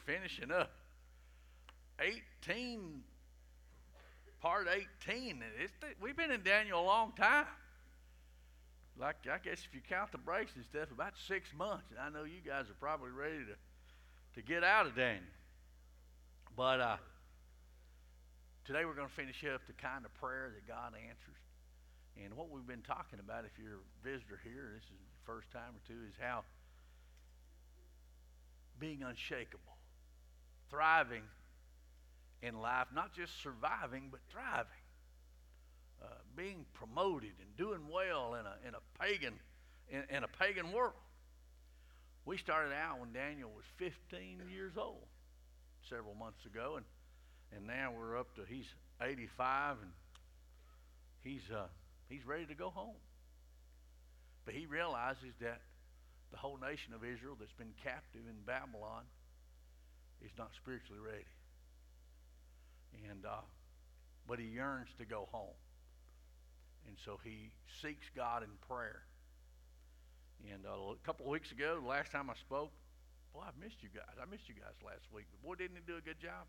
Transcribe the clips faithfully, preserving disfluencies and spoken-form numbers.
finishing up eighteen, part eighteen. It's, we've been in Daniel a long time. Like, I guess if you count the breaks and stuff, about six months. And I know you guys are probably ready to, to get out of Daniel. But uh, today we're going to finish up the kind of prayer that God answers. And what we've been talking about, if you're a visitor here, this is the first time or two, is how being unshakable, thriving in life, not just surviving, but thriving, uh, being promoted and doing well in a in a pagan in, in a pagan world. We started out when Daniel was fifteen years old, several months ago, and and now we're up to he's eighty-five, and he's uh, he's ready to go home. But he realizes that the whole nation of Israel that's been captive in Babylon is not spiritually ready. And uh, but he yearns to go home. And so he seeks God in prayer. And uh, a couple of weeks ago, the last time I spoke, boy, I've missed you guys. I missed you guys last week. But boy, didn't he do a good job?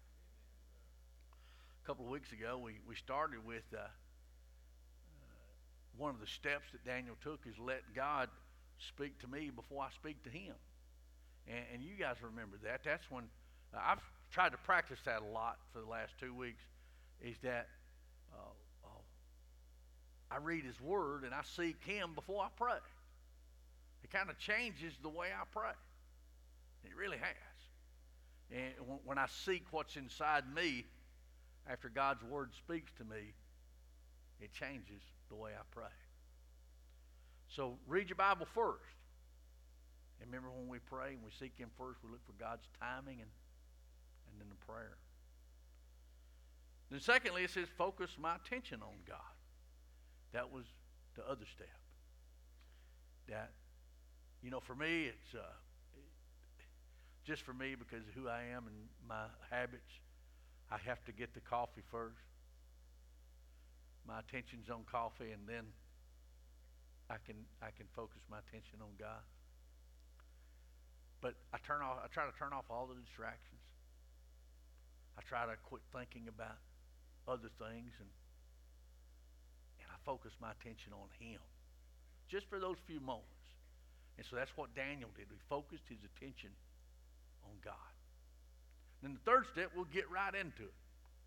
A couple of weeks ago, we, we started with uh, uh, one of the steps that Daniel took is let God speak to me before I speak to him. And, and you guys remember that. That's when uh, I've tried to practice that a lot for the last two weeks, is that uh, uh, I read his word and I seek him before I pray. It kind of changes the way I pray. It really has. And when I seek what's inside me after God's word speaks to me, it changes the way I pray. So read your Bible first. And remember, when we pray and we seek him first, we look for God's timing and, and then the prayer. Then secondly, it says focus my attention on God. That was the other step. That, you know, for me, it's uh, just for me because of who I am and my habits, I have to get the coffee first. My attention's on coffee, and then I can I can focus my attention on God. But I turn off. I try to turn off all the distractions. I try to quit thinking about other things, and and I focus my attention on him, just for those few moments. And so that's what Daniel did. He focused his attention on God. Then the third step, we'll get right into it,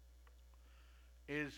is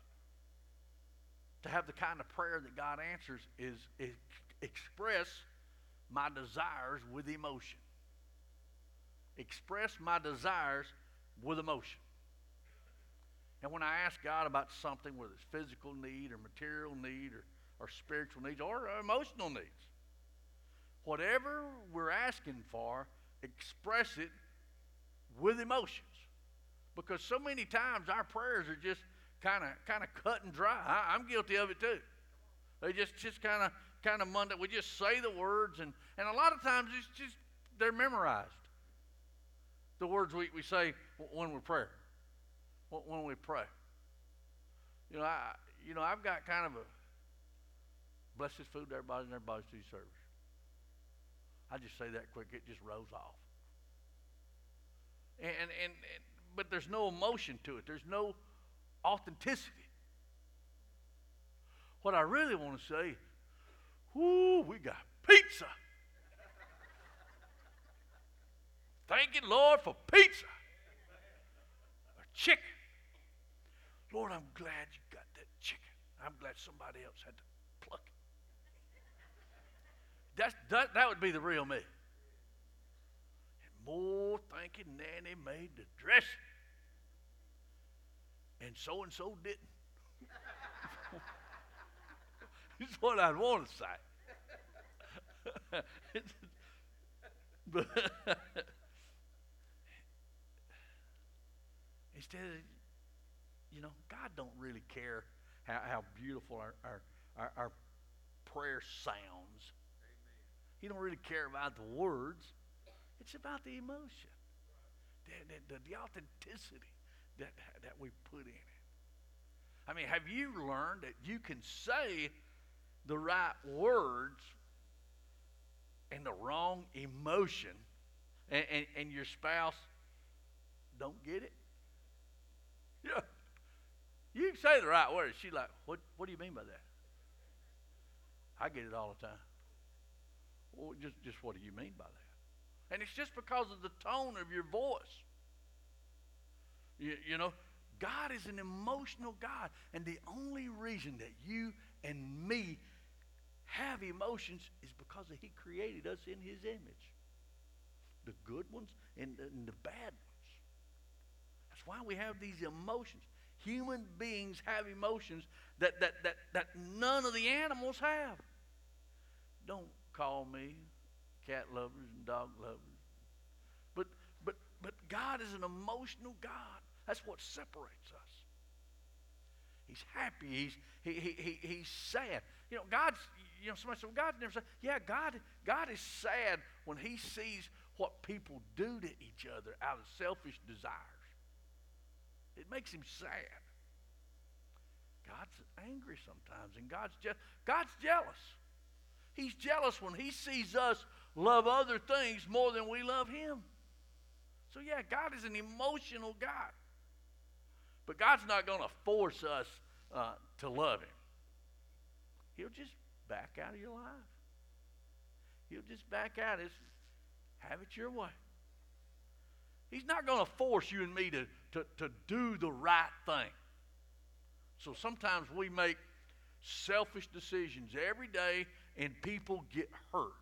to have the kind of prayer that God answers is, is express my desires with emotion. Express my desires with emotion. And when I ask God about something, whether it's physical need or material need or, or spiritual needs or emotional needs, whatever we're asking for, express it with emotions. Because so many times our prayers are just kind of kind of cut and dry. I, I'm guilty of it too. They just just kind of kind of mundane. We just say the words, and and a lot of times it's just they're memorized. The words we, we say when we pray, when we pray. You know, I you know I've got kind of a bless this food to everybody and everybody's to your service. I just say that quick, it just rolls off. And, and, and but there's no emotion to it. There's no authenticity. What I really want to say, whoo, we got pizza. Thank you, Lord, for pizza. Or chicken. Lord, I'm glad you got that chicken. I'm glad somebody else had to pluck it. That's, that, that would be the real me. And more thank you, Nanny made the dressing. And so-and-so didn't. That's what I'd want to say. But instead of, you know, God don't really care how, how beautiful our, our, our, our prayer sounds. He don't really care about the words. It's about the emotion, the, the, the, the authenticity that, that we put in it. I mean, have you learned that you can say the right words and the wrong emotion, and, and, and your spouse don't get it? Yeah. You can say the right words. She's like, what, what do you mean by that? I get it all the time. Well, just, just what do you mean by that? And it's just because of the tone of your voice. You, you know, God is an emotional God. And the only reason that you and me have emotions is because He created us in His image. The good ones and the, and the bad ones. That's why we have these emotions. Human beings have emotions that, that, that, that none of the animals have. Don't call me cat lovers and dog lovers. But, but, but God is an emotional God. That's what separates us. He's happy. He's, he, he, he, he's sad. You know, God's, you know, somebody said, well, God's never sad. Yeah, God, God is sad when He sees what people do to each other out of selfish desires. It makes Him sad. God's angry sometimes, and God's je- God's jealous. He's jealous when He sees us love other things more than we love Him. So yeah, God is an emotional God. But God's not going to force us uh, to love Him. He'll just back out of your life. He'll just back out. It's, have it your way. He's not going to force you and me to, to, to do the right thing. So sometimes we make selfish decisions every day and people get hurt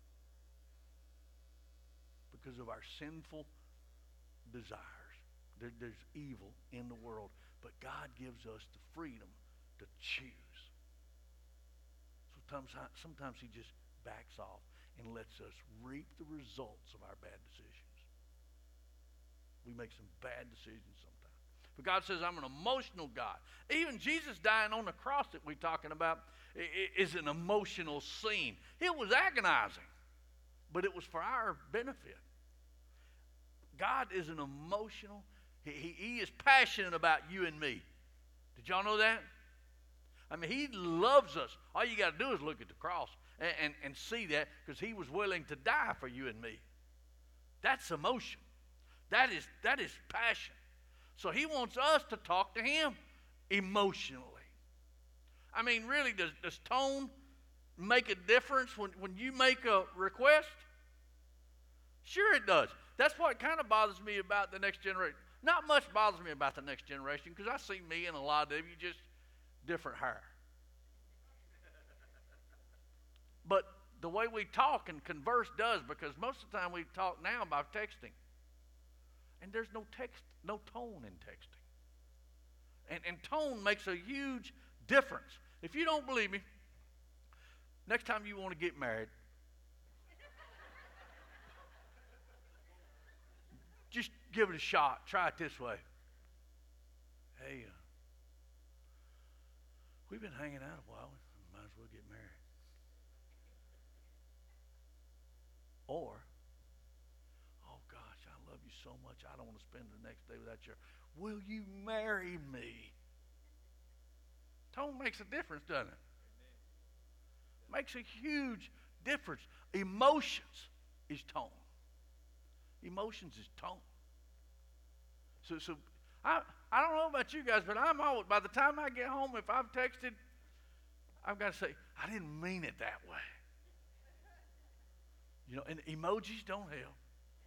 because of our sinful desires. There, there's evil in the world, but God gives us the freedom to choose. Sometimes, sometimes He just backs off and lets us reap the results of our bad decisions. We make some bad decisions sometimes. But God says, I'm an emotional God. Even Jesus dying on the cross that we're talking about is an emotional scene. It was agonizing, but it was for our benefit. God is an emotional, he, he, he is passionate about you and me. Did y'all know that? I mean, He loves us. All you got to do is look at the cross and, and, and see that, because He was willing to die for you and me. That's emotion. That is, that is passion. So He wants us to talk to Him emotionally. I mean, really, does, does tone make a difference when, when you make a request? Sure it does. That's what kind of bothers me about the next generation. Not much bothers me about the next generation, because I see me and a lot of you just different hair. But the way we talk and converse does, because most of the time we talk now by texting. And there's no text, no tone in texting. And, and tone makes a huge difference. If you don't believe me, next time you want to get married, just give it a shot. Try it this way. Hey, uh, we've been hanging out a while. We might as well get married. Or, oh gosh, I love you so much, I don't want to spend the next day without you. Will you marry me? Tone makes a difference, doesn't it? Amen. Makes a huge difference. Emotions is tone. Emotions is tone. So, so I, I don't know about you guys, but I'm always, by the time I get home, if I've texted, I've got to say, I didn't mean it that way. You know, and emojis don't help.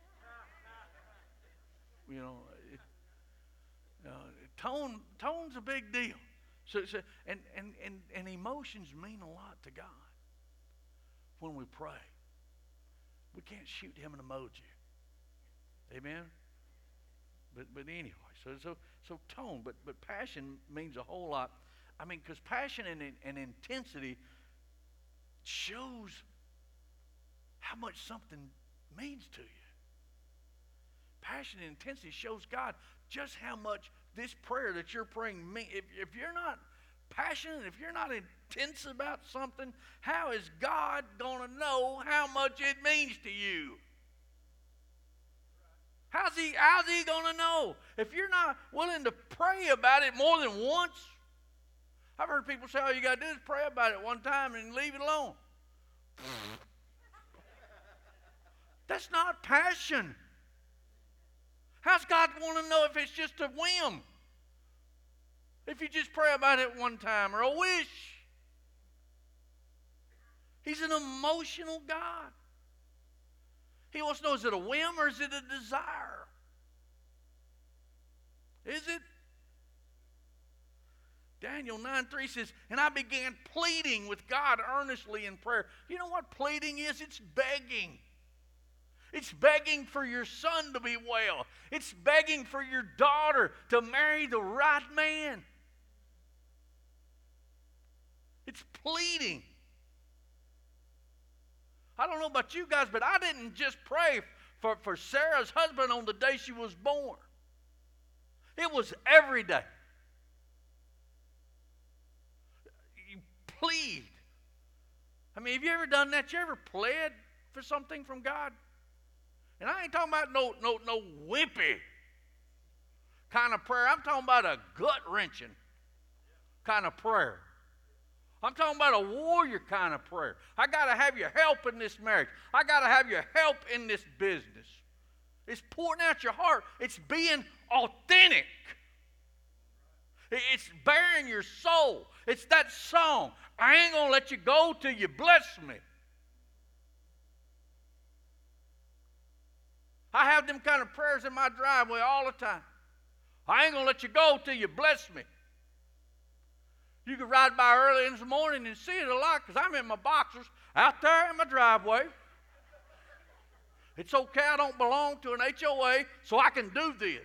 You know, it, uh, tone tone's a big deal. So, so and, and, and, and emotions mean a lot to God. When we pray, we can't shoot Him an emoji. Amen. But but anyway, so so so tone, but but passion means a whole lot. I mean, because passion and, and intensity shows how much something means to you. Passion and intensity shows God just how much this prayer that you're praying means. If, if you're not passionate, if you're not intense about something, how is God going to know how much it means to you? How's he, how's he going to know? If you're not willing to pray about it more than once. I've heard people say, all you got to do is pray about it one time and leave it alone. That's not passion. How's God want to know if it's just a whim. If you just pray about it one time or a wish. He's an emotional God. He wants to know, is it a whim or is it a desire? Is it? Daniel nine three says, and I began pleading with God earnestly in prayer. You know what pleading is? It's begging. It's begging for your son to be well. It's begging for your daughter to marry the right man. It's pleading. I don't know about you guys, but I didn't just pray for, for Sarah's husband on the day she was born. It was every day. You plead. I mean, have you ever done that? You ever pled for something from God? And I ain't talking about no, no, no wimpy kind of prayer. I'm talking about a gut-wrenching kind of prayer. I'm talking about a warrior kind of prayer. I got to have your help in this marriage. I got to have your help in this business. It's pouring out your heart. It's being authentic. It's bearing your soul. It's that song. I ain't going to let you go till you bless me. I have them kind of prayers in my driveway all the time. I ain't going to let you go till you bless me. You can ride by early in the morning and see it a lot because I'm in my boxers out there in my driveway. It's okay, I don't belong to an H O A, so I can do this.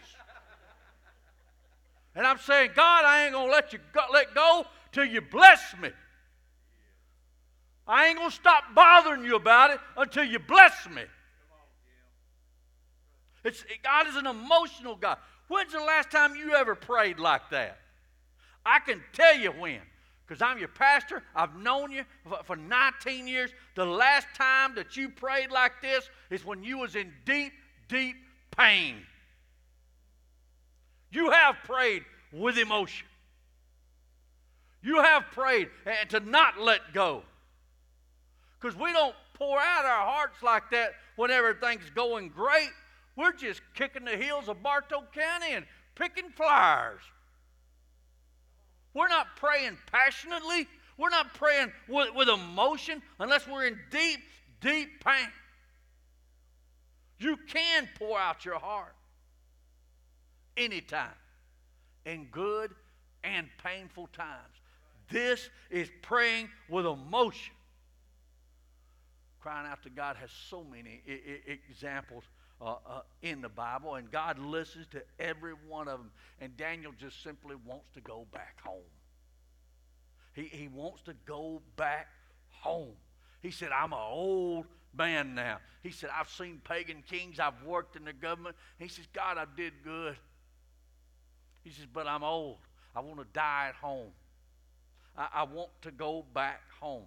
And I'm saying, God, I ain't going to let you go, let go till you bless me. I ain't going to stop bothering you about it until you bless me. It's, God is an emotional God. When's the last time you ever prayed like that? I can tell you when, because I'm your pastor. I've known you for, for nineteen years. The last time that you prayed like this is when you was in deep, deep pain. You have prayed with emotion. You have prayed and to not let go. Because we don't pour out our hearts like that when everything's going great. We're just kicking the heels of Bartow County and picking flowers. We're not praying passionately. We're not praying with, with emotion unless we're in deep, deep pain. You can pour out your heart anytime, in good and painful times. This is praying with emotion. Crying out to God has so many I- I- examples Uh, uh, in the Bible, and God listens to every one of them. And Daniel just simply wants to go back home. He, he wants to go back home. He said, I'm an old man now. He said, I've seen pagan kings. I've worked in the government. He says, God, I did good. He says, but I'm old. I want to die at home. I, I want to go back home.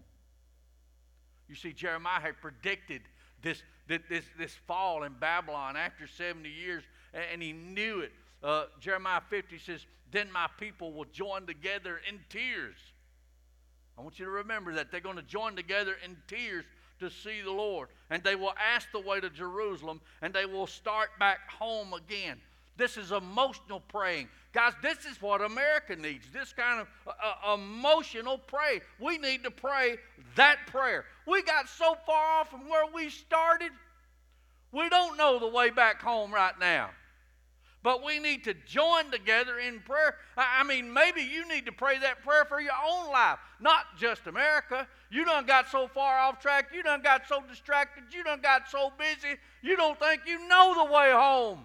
You see, Jeremiah had predicted This, this, this fall in Babylon after seventy years, and he knew it. Uh, Jeremiah fifty says, then my people will join together in tears. I want you to remember that. They're going to join together in tears to see the Lord. And they will ask the way to Jerusalem, and they will start back home again. This is emotional praying. Guys, this is what America needs, this kind of uh, emotional prayer. We need to pray that prayer. We got so far off from where we started, we don't know the way back home right now. But we need to join together in prayer. I mean, maybe you need to pray that prayer for your own life, not just America. You done got so far off track, you done got so distracted, you done got so busy, you don't think you know the way home.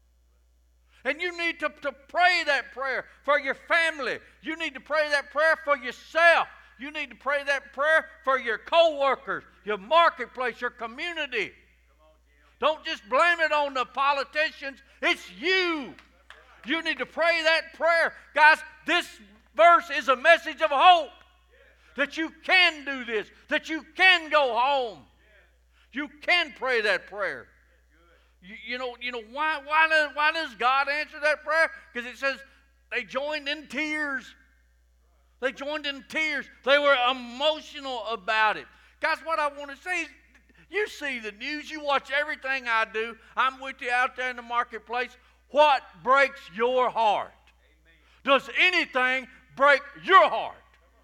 And you need to, to pray that prayer for your family. You need to pray that prayer for yourself. You need to pray that prayer for your co-workers, your marketplace, your community. Don't just blame it on the politicians. It's you. You need to pray that prayer. Guys, this verse is a message of hope. That you can do this. That you can go home. You can pray that prayer. You, you know, you know why, why, does, why does God answer that prayer? Because it says they joined in tears. They joined in tears. They were emotional about it. Guys, what I want to say is, you see the news. You watch everything I do. I'm with you out there in the marketplace. What breaks your heart? Does anything break your heart?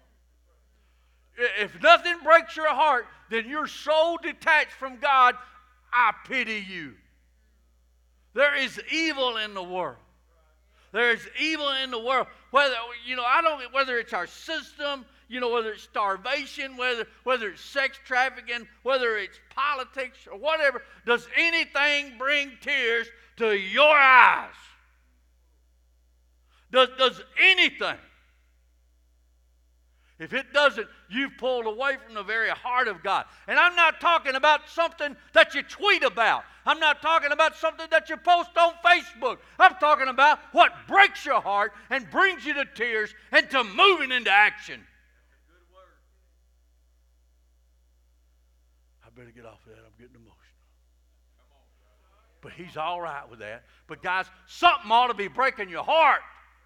If nothing breaks your heart, then you're so detached from God, I pity you. There is evil in the world. There is evil in the world. Whether, you know, I don't, whether it's our system, you know, whether it's starvation, whether, whether it's sex trafficking, whether it's politics or whatever, does anything bring tears to your eyes? Does, does anything? If it doesn't, you've pulled away from the very heart of God. And I'm not talking about something that you tweet about. I'm not talking about something that you post on Facebook. I'm talking about what breaks your heart and brings you to tears and to moving into action. I better get off of that. I'm getting emotional. But he's all right with that. But guys, something ought to be breaking your heart.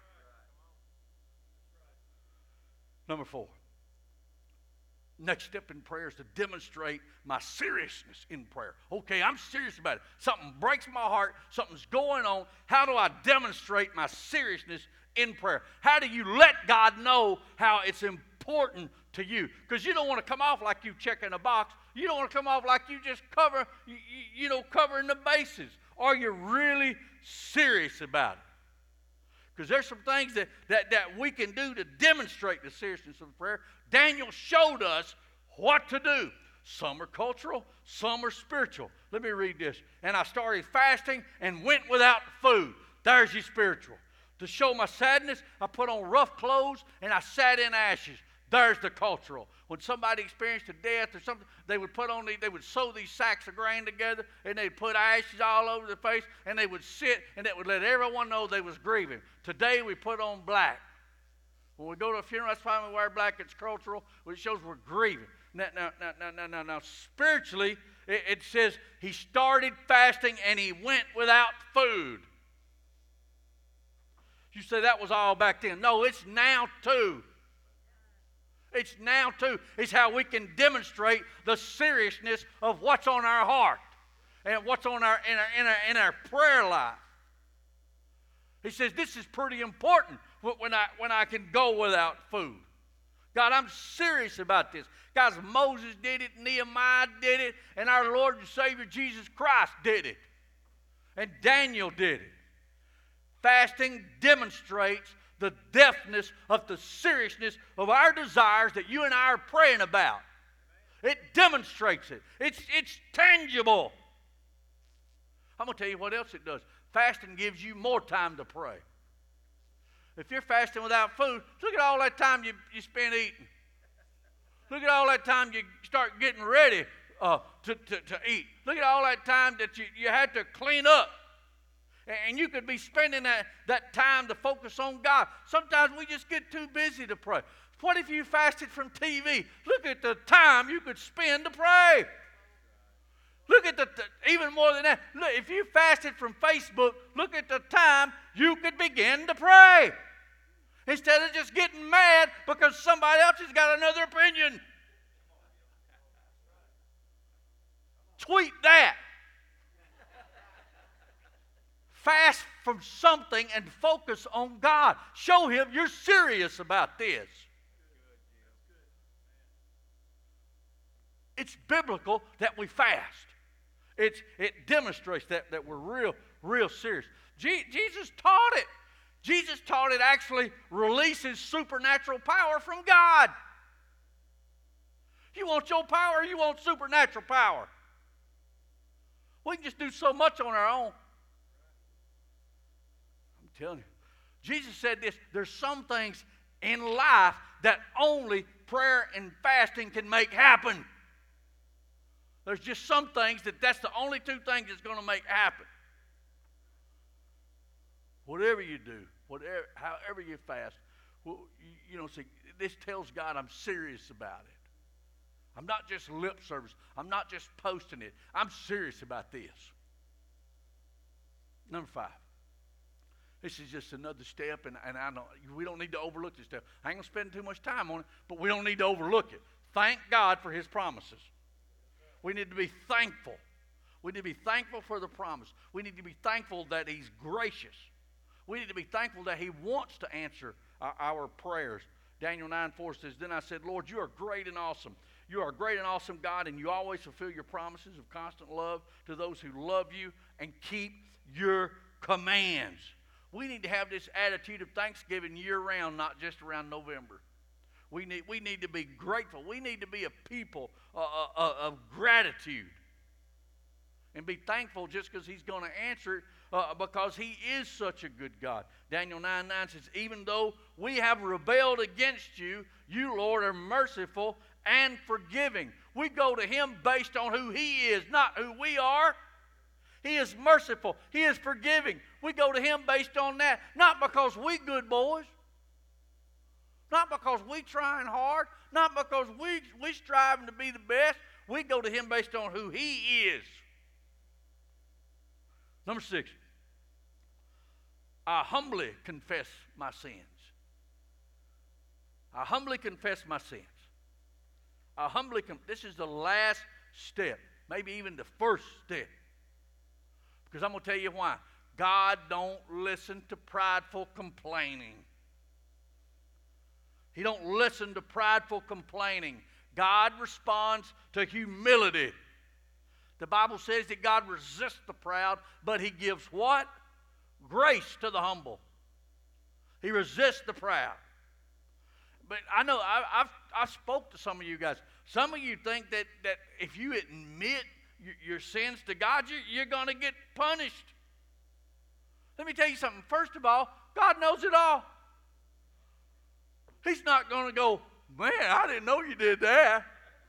Number four. Next step in prayer is to demonstrate my seriousness in prayer. Okay, I'm serious about it. Something breaks my heart. Something's going on. How do I demonstrate my seriousness in prayer? How do you let God know how it's important to you? Because you don't want to come off like you checking a box. You don't want to come off like you just cover, you, you know, covering the bases. Are you really serious about it? Because there's some things that, that, that we can do to demonstrate the seriousness of prayer. Daniel showed us what to do. Some are cultural, some are spiritual. Let me read this. And I started fasting and went without food. There's your spiritual. To show my sadness, I put on rough clothes and I sat in ashes. There's the cultural. When somebody experienced a death or something, they would put on the, they would sew these sacks of grain together and they'd put ashes all over their face and they would sit and that would let everyone know they was grieving. Today we put on black. When we go to a funeral, that's why we wear black. It's cultural. It shows we're grieving. Now, now, now, now, now, now, now spiritually, it, it says he started fasting and he went without food. You say that was all back then. No, it's now too. It's now too. It's how we can demonstrate the seriousness of what's on our heart and what's on our in our in our, in our prayer life. He says this is pretty important when I when I can go without food. God, I'm serious about this. Guys, Moses did it, Nehemiah did it, and our Lord and Savior Jesus Christ did it. And Daniel did it. Fasting demonstrates the depthness of the seriousness of our desires that you and I are praying about. It demonstrates it. It's, it's tangible. I'm going to tell you what else it does. Fasting gives you more time to pray. If you're fasting without food, look at all that time you, you spend eating. Look at all that time you start getting ready uh, to, to, to eat. Look at all that time that you, you had to clean up. And you could be spending that, that time to focus on God. Sometimes we just get too busy to pray. What if you fasted from T V? Look at the time you could spend to pray. Look at the, even more than that, look, if you fasted from Facebook, look at the time you could begin to pray. Instead of just getting mad because somebody else has got another opinion. Tweet that. Fast from something and focus on God. Show him you're serious about this. It's biblical that we fast. It's, it demonstrates that, that we're real, real serious. Je- Jesus taught it. Jesus taught it actually releases supernatural power from God. You want your power, you want supernatural power. We can just do so much on our own. I'm telling you. Jesus said this, there's some things in life that only prayer and fasting can make happen. There's just some things that that's the only two things that's going to make happen. Whatever you do, whatever, however you fast, well, you, you know, see, this tells God I'm serious about it. I'm not just lip service. I'm not just posting it. I'm serious about this. Number five. This is just another step, and, and I don't, we don't need to overlook this step. I ain't going to spend too much time on it, but we don't need to overlook it. Thank God for his promises. We need to be thankful. We need to be thankful for the promise. We need to be thankful that He's gracious. We need to be thankful that He wants to answer our, our prayers. Daniel nine four says, Then I said, Lord, you are great and awesome. You are a great and awesome God, and you always fulfill your promises of constant love to those who love you and keep your commands. We need to have this attitude of thanksgiving year-round, not just around November. We need, we need to be grateful. We need to be a people uh, uh, of gratitude. And be thankful just because He's going to answer it, uh, because He is such a good God. Daniel nine nine says, Even though we have rebelled against you, you, Lord, are merciful and forgiving. We go to Him based on who He is, not who we are. He is merciful. He is forgiving. We go to Him based on that, not because we good boys, not because we trying hard, not because we we striving to be the best. We go to Him based on who He is. Number six, I humbly confess my sins. I humbly confess my sins. I humbly confess. This is the last step, maybe even the first step. Because I'm going to tell you why. God don't listen to prideful complaining. He don't listen to prideful complaining. God responds to humility. The Bible says that God resists the proud, but He gives what? Grace to the humble. He resists the proud. But I know I, I've I spoke to some of you guys. Some of you think that, that if you admit your, your sins to God, you're, you're going to get punished. Let me tell you something. First of all, God knows it all. He's not going to go, man, I didn't know you did that.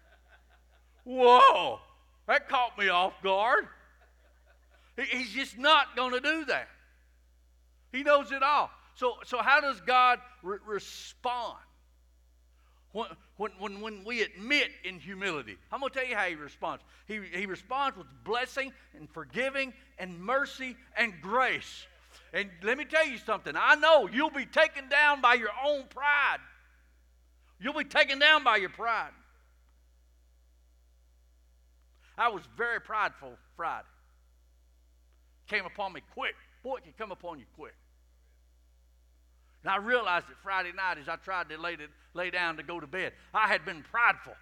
Whoa, that caught me off guard. He, he's just not going to do that. He knows it all. So, so how does God re- respond? When, when, when, when we admit in humility, I'm going to tell you how He responds. He, he responds with blessing and forgiving and mercy and grace. And let me tell you something. I know you'll be taken down by your own pride. You'll be taken down by your pride. I was very prideful Friday. Came upon me quick. Boy, it can come upon you quick. And I realized that Friday night as I tried to lay, to lay down to go to bed, I had been prideful.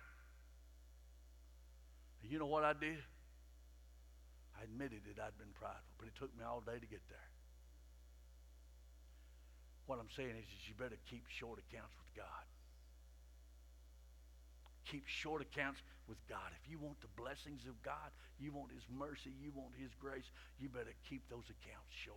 And you know what I did? I admitted that I'd been prideful, but it took me all day to get there. What I'm saying is, is you better keep short accounts with God. Keep short accounts with God. If you want the blessings of God, you want His mercy, you want His grace, you better keep those accounts short.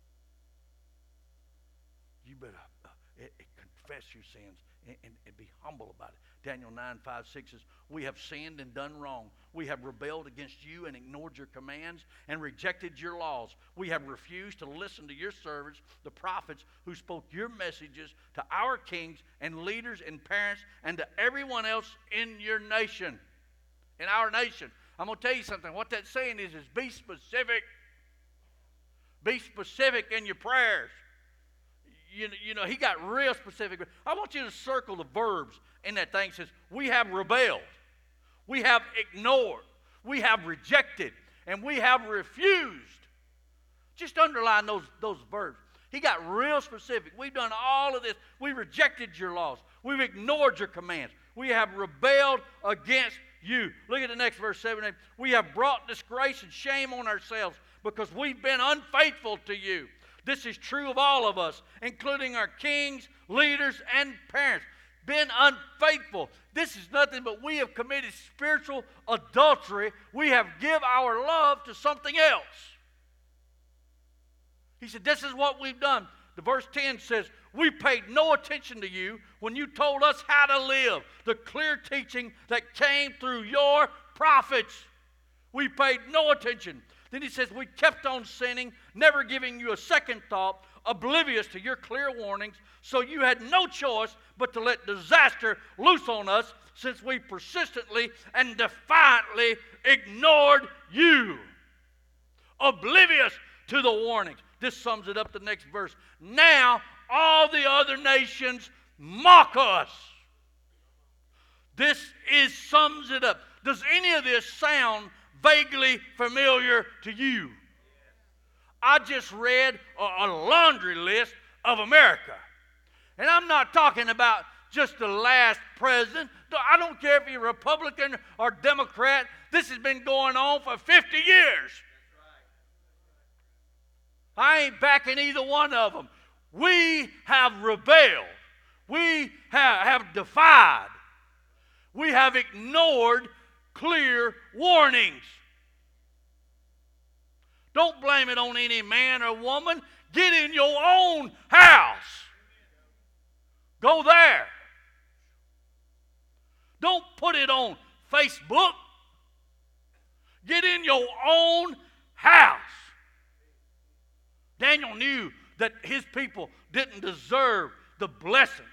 You better uh, uh, confess your sins and, and, and be humble about it. Daniel nine five six says, we have sinned and done wrong. We have rebelled against you and ignored your commands and rejected your laws. We have refused to listen to your servants, the prophets, who spoke your messages to our kings and leaders and parents and to everyone else in your nation, in our nation. I'm going to tell you something. What that's saying is, is be specific. Be specific in your prayers. You know, you know, he got real specific. I want you to circle the verbs in that thing. It says, we have rebelled. We have ignored. We have rejected. And we have refused. Just underline those, those verbs. He got real specific. We've done all of this. We rejected your laws. We've ignored your commands. We have rebelled against you. Look at the next verse, seven, eight. We have brought disgrace and shame on ourselves because we've been unfaithful to you. This is true of all of us, including our kings, leaders, and parents. Been unfaithful. This is nothing but we have committed spiritual adultery. We have given our love to something else. He said, this is what we've done. The verse ten says, we paid no attention to you when you told us how to live. The clear teaching that came through your prophets. We paid no attention. Then he says, we kept on sinning, never giving you a second thought, oblivious to your clear warnings, so you had no choice but to let disaster loose on us, since we persistently and defiantly ignored you. Oblivious to the warnings. This sums it up, the next verse. Now all the other nations mock us. This is sums it up. Does any of this sound vaguely familiar to you. I just read a, a laundry list of America. And I'm not talking about just the last president. I don't care if you're Republican or Democrat. This has been going on for fifty years. I ain't backing either one of them. We have rebelled. We have, have defied. We have ignored clear warnings. Don't blame it on any man or woman. Get in your own house. Go there. Don't put it on Facebook. Get in your own house. Daniel knew that his people didn't deserve the blessings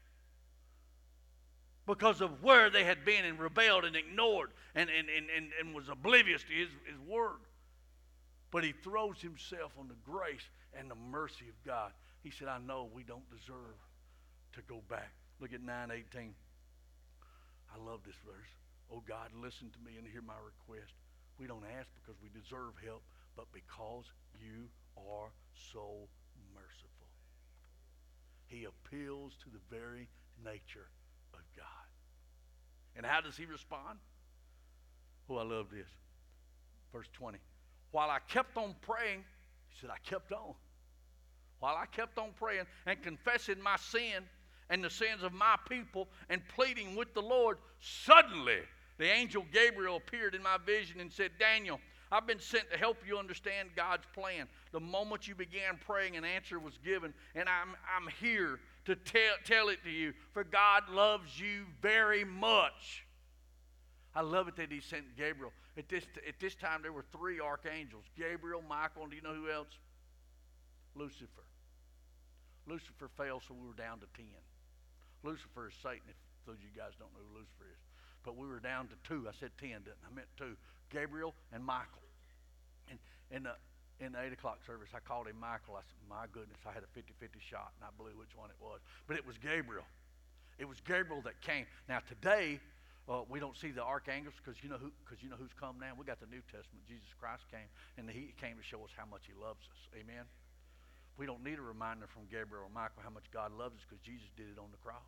because of where they had been and rebelled and ignored and, and, and, and, and was oblivious to his, his word. But he throws himself on the grace and the mercy of God. He said, I know we don't deserve to go back. Look at nine eighteen. I love this verse. Oh God, listen to me and hear my request. We don't ask because we deserve help, but because you are so merciful. He appeals to the very nature of God. And how does he respond? Oh, I love this. Verse twenty. While I kept on praying, he said, I kept on. While I kept on praying and confessing my sin and the sins of my people and pleading with the Lord, suddenly the angel Gabriel appeared in my vision and said, Daniel, I've been sent to help you understand God's plan. The moment you began praying, an answer was given, and I'm, I'm here to tell, tell it to you, for God loves you very much. I love it that he sent Gabriel. At this, at this time, there were three archangels, Gabriel, Michael, and do you know who else? Lucifer. Lucifer fell, so we were down to ten. Lucifer is Satan, if those of you guys don't know who Lucifer is. But we were down to two. I said ten, didn't I? I meant two. Gabriel and Michael. And in the, in the eight o'clock service, I called him Michael. I said, my goodness, I had a fifty-fifty shot, and I blew which one it was. But it was Gabriel. It was Gabriel that came. Now, today, uh, we don't see the archangels because you know who, because you know who's come now? We got the New Testament. Jesus Christ came, and he came to show us how much he loves us. Amen? We don't need a reminder from Gabriel or Michael how much God loves us because Jesus did it on the cross.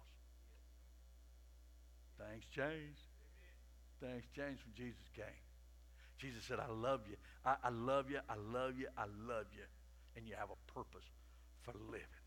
Things changed. Things changed when Jesus came. Jesus said, I love you. I, I love you. I love you. I love you. And you have a purpose for living.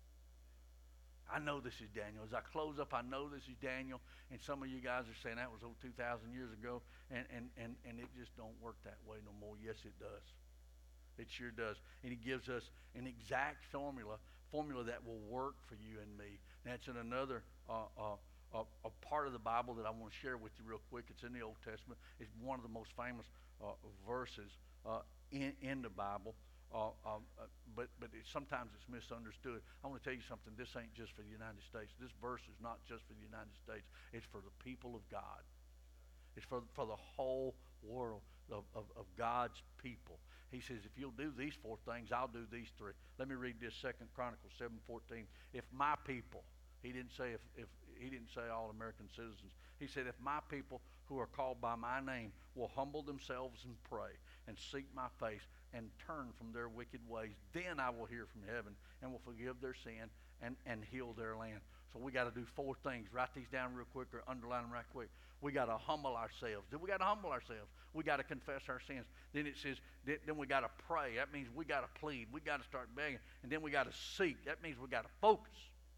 I know this is Daniel. As I close up, I know this is Daniel. And some of you guys are saying that was over two thousand years ago. And, and, and, and it just don't work that way no more. Yes, it does. It sure does. And he gives us an exact formula, formula that will work for you and me. That's in another uh, uh, uh, a part of the Bible that I want to share with you real quick. It's in the Old Testament. It's one of the most famous uh, verses uh, in, in the Bible. Uh, um, uh, but but it, sometimes it's misunderstood. I want to tell you something. This ain't just for the United States. This verse is not just for the United States. It's for the people of God. It's for, for the whole world of, of, of God's people. He says, if you'll do these four things, I'll do these three. Let me read this, Second Chronicles seven fourteen. If my people, he didn't say if, if he didn't say all American citizens. He said, if my people who are called by my name will humble themselves and pray and seek my face and turn from their wicked ways, then I will hear from heaven and will forgive their sin and, and heal their land. So we got to do four things. Write these down real quick or underline them right quick. We got to humble ourselves. Then we got to humble ourselves. We got to confess our sins. Then it says, then we got to pray. That means we got to plead. We got to start begging. And then we got to seek. That means we got to focus.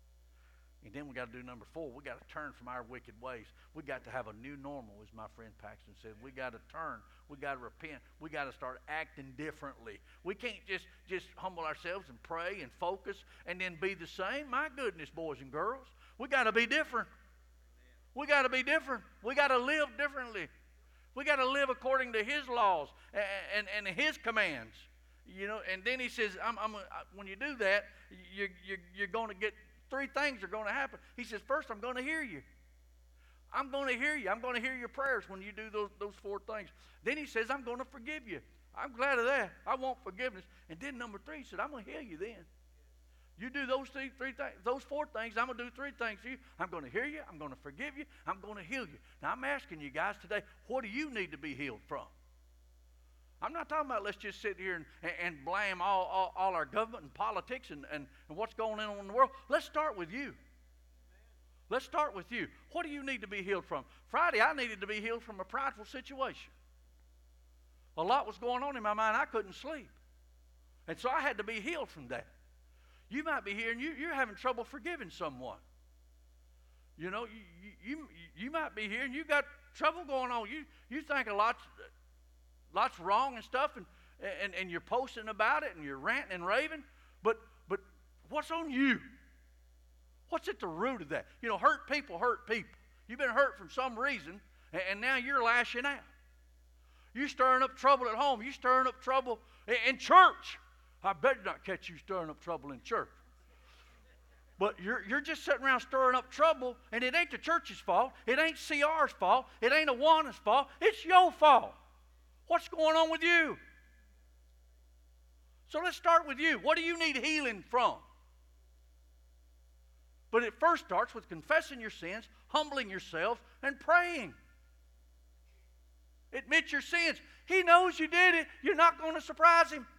And then we got to do number four. We got to turn from our wicked ways. We got to have a new normal, as my friend Paxton said. We got to turn. We got to repent. We got to start acting differently. We can't just, just humble ourselves and pray and focus and then be the same. My goodness, boys and girls. We got to be different. We got to be different. We got to live differently. We got to live according to his laws and, and, and his commands. You know, and then he says, I'm, I'm, when you do that, you, you, you're going to get three things are going to happen. He says, first, I'm going to hear you. I'm going to hear you. I'm going to hear your prayers when you do those, those four things. Then he says, I'm going to forgive you. I'm glad of that. I want forgiveness. And then number three, he said, I'm going to heal you then. You do those three, three things, those four things, I'm going to do three things for you. I'm going to hear you. I'm going to forgive you. I'm going to heal you. Now, I'm asking you guys today, what do you need to be healed from? I'm not talking about let's just sit here and, and, and blame all, all, all our government and politics and, and, and what's going on in the world. Let's start with you. Let's start with you. What do you need to be healed from? Friday, I needed to be healed from a prideful situation. A lot was going on in my mind. I couldn't sleep. And so I had to be healed from that. You might be here and you, you're having trouble forgiving someone. You know, you, you, you might be here and you got trouble going on. You, you think a lot's, lot's wrong and stuff, and, and, and you're posting about it and you're ranting and raving. But, but what's on you? What's at the root of that? You know, hurt people hurt people. You've been hurt for some reason, and, and now you're lashing out. You're stirring up trouble at home. You're stirring up trouble in, in church. I better not catch you stirring up trouble in church. But you're, you're just sitting around stirring up trouble, and it ain't the church's fault. It ain't C R's fault. It ain't Awana's fault. It's your fault. What's going on with you? So let's start with you. What do you need healing from? But it first starts with confessing your sins, humbling yourselves, and praying. Admit your sins. He knows you did it. You're not going to surprise him.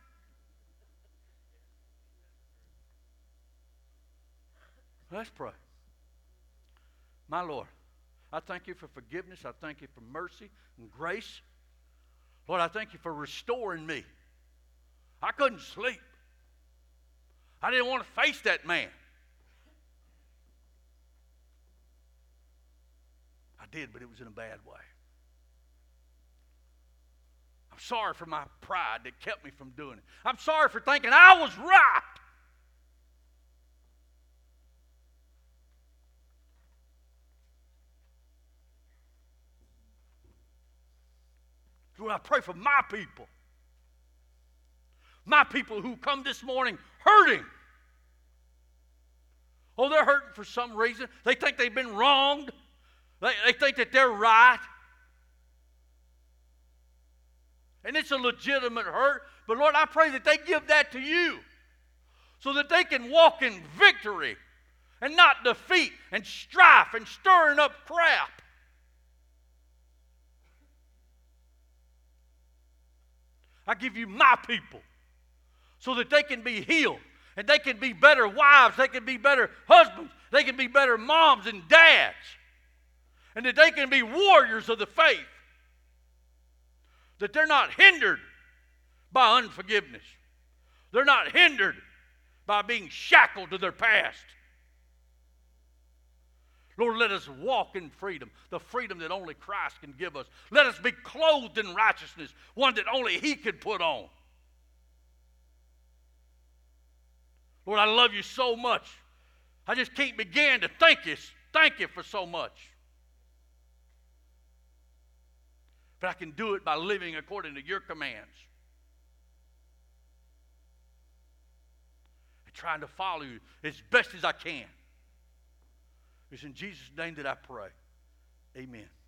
Let's pray. My Lord, I thank you for forgiveness. I thank you for mercy and grace. Lord, I thank you for restoring me. I couldn't sleep. I didn't want to face that man. I did, but it was in a bad way. I'm sorry for my pride that kept me from doing it. I'm sorry for thinking I was right. Lord, I pray for my people. My people who come this morning hurting. Oh, they're hurting for some reason. They think they've been wronged. They, they think that they're right. And it's a legitimate hurt. But Lord, I pray that they give that to you so that they can walk in victory and not defeat and strife and stirring up crap. I give you my people so that they can be healed and they can be better wives, they can be better husbands, they can be better moms and dads, and that they can be warriors of the faith, that they're not hindered by unforgiveness. They're not hindered by being shackled to their past. Lord, let us walk in freedom, the freedom that only Christ can give us. Let us be clothed in righteousness, one that only He could put on. Lord, I love you so much. I just can't begin to thank you, thank you for so much. But I can do it by living according to your commands. And trying to follow you as best as I can. It's in Jesus' name that I pray. Amen.